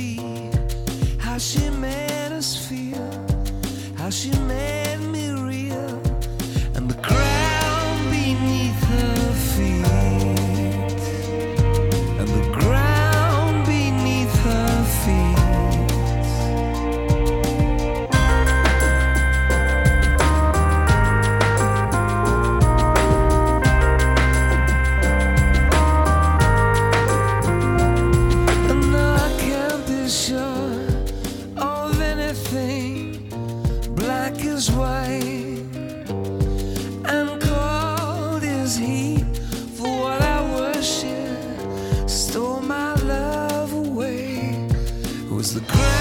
see how she made us feel, how she made me real, and the ground beneath her feet, and the ground beneath her feet. Black is white and cold is heat. For what I worship stole my love away. It was the ground